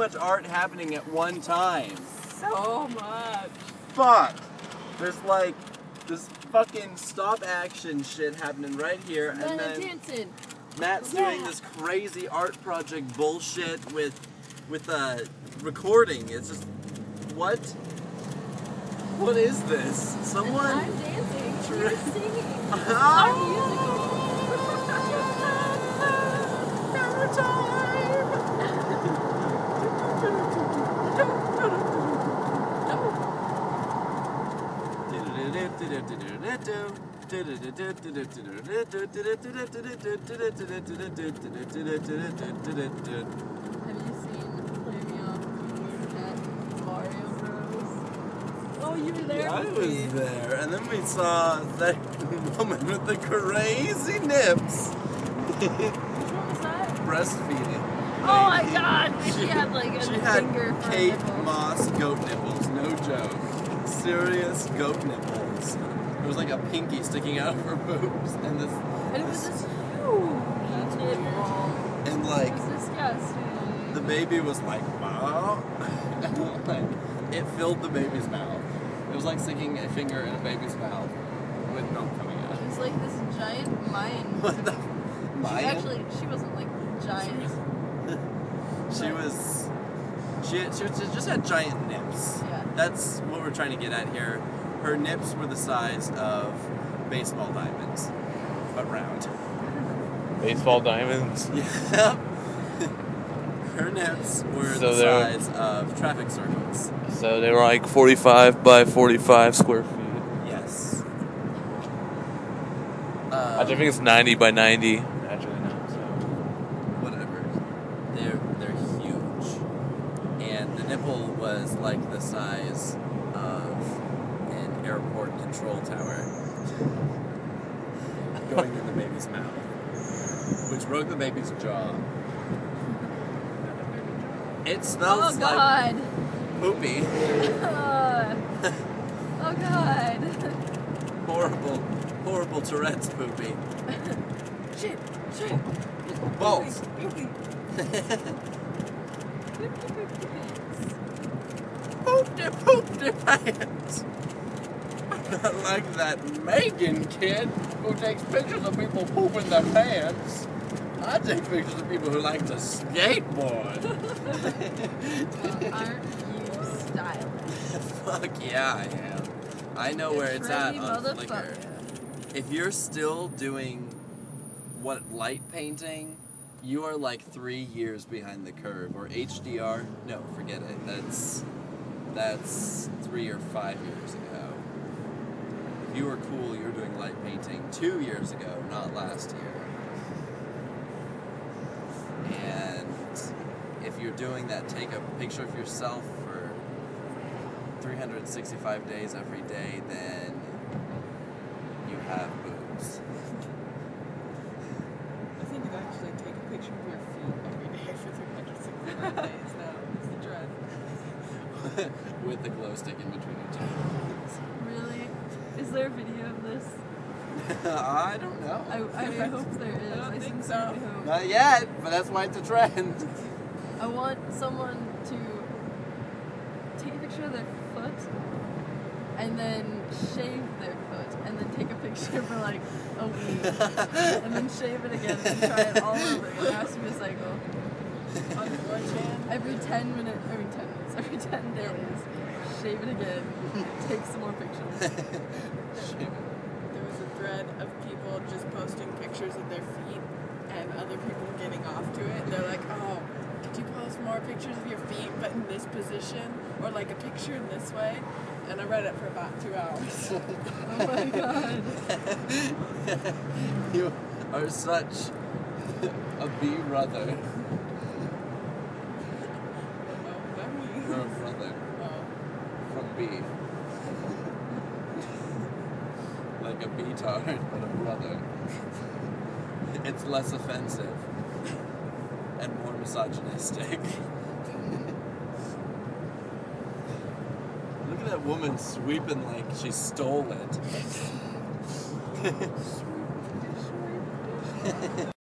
much art happening at one time. So much. Fuck. There's like this fucking stop action shit happening right here, and then dancing. Matt's doing this crazy art project bullshit with recording. It's just what? What is this? Someone? And I'm dancing. You're singing. Have you seen Play Me Up at Mario Bros? Oh, you were there. Yeah, I with was me. there, and then we saw that woman with the crazy nips Which one was that? breastfeeding. Oh my god! She had like a She had finger for a Kate nipple. Moss goat nipples, no joke. Serious goat nipples. There was like a pinky sticking out of her boobs, and this, And it was this huge nipple. and It like was disgusting. the baby was like, wow. Like, it filled the baby's mouth. It was like sticking a finger in a baby's mouth with milk coming out. It was like this giant mine. What the? Actually, she wasn't like giant. She just had giant nips. Yeah. That's what we're trying to get at here. Her nips were the size of baseball diamonds, but round. Baseball diamonds. Yeah. Her nips were So the they're- size of traffic circles. So they were like 45 by 45 square feet. Yes. I think it's 90 by 90. Actually, no. So. Whatever. They're huge, and the nipple was like the size of an airport control tower going in the baby's mouth, which broke the baby's jaw. It smells Oh like god. poopy. Oh god. Horrible Tourette's poopy. Shit. Balls. Poopy. Poopty pants. I'm not like that Megan kid who takes pictures of people pooping their pants. I take pictures of people who like to skateboard. Aren't you stylish? Fuck yeah, I am. I know where it's at Trendy on Flickr. motherfucker. If you're still doing light painting, you are like 3 years behind the curve. Or HDR, no, forget it. That's 3 or 5 years ago. If you were cool, you were doing light painting 2 years ago, not last year. And if you're doing that, take a picture of yourself for 365 days every day, then you have boobs. I think you'd actually take a picture of your feet every day for 365 days. No, it's the dread. With the glow stick in between your toes. Really? Is there a video of this? I don't know. I hope there is. I don't think sincerely so. hope. Not yet, but that's why it's a trend. I want someone to take a picture of their foot and then shave their foot and then take a picture for like a week and then shave it again and try it all over again. It has to be a cycle. On 4chan. Every 10 days, shave it again, take some more pictures. There was a thread of people just posting pictures of their feet and other people getting off to it. They're like, oh, could you post more pictures of your feet but in this position? Or like a picture in this way? And I read it for about 2 hours. Oh my god. You are such a brother. Oh, that means. You're a brother Oh. from B. Like a B-tard, but a brother. It's less offensive and more misogynistic. Look at that woman sweeping like she stole it.